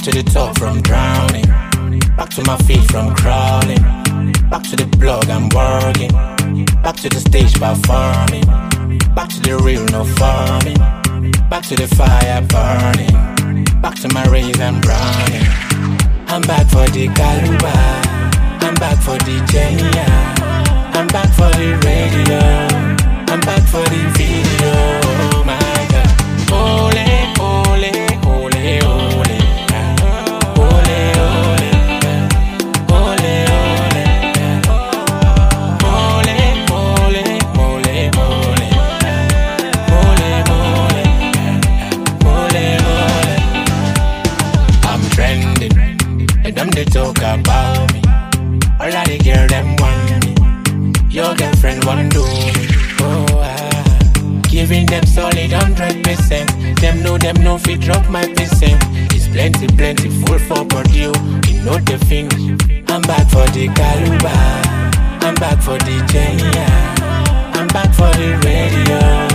to the top from drowning. Back to my feet from crawling. Back to the blog, I'm working. Back to the stage, performing. Back to the real, no farming. Back to the fire burning. Back to my rays, I'm browning. I'm back for the Galuba. I'm back for the Jenya. I'm back for the radio. I'm back for the video. Oh my God. Ole, ole, ole, ole. Ole, ole. Ole, ole. Ole, ole, ole, ole. Ole, ole. Ole, ole. I'm trending. And them they talk about me. All of the girls them want me. Your girlfriend want do me. Giving them solid 100%. Them know fit drop my percent. It's plenty, full for produce. You know the finish. I'm back for the Galuba. I'm back for the Jenya. I'm back for the radio.